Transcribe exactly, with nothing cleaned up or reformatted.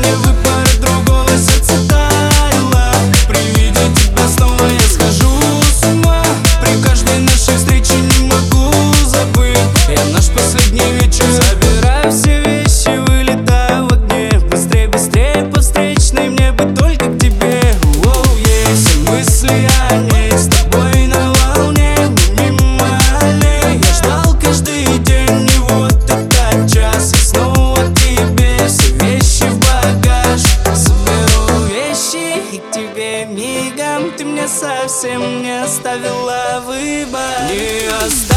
мне выпадет другого, сердце таяло. При виде тебя снова я схожу с ума. При каждой нашей встрече не могу забыть. Я наш последний вечер. Собираю все вещи, вылетаю в огне. Быстрее, быстрее по встречной, мне бы только к тебе. Воу, есть все мысли о ней, с тобой на волне, мимо аллей. Я ждал каждый день, и вот этот час. И снова к тебе все вещи в багаж. Соберу вещи и к тебе мигом. Ты мне совсем не оставила выбор. Не оставила.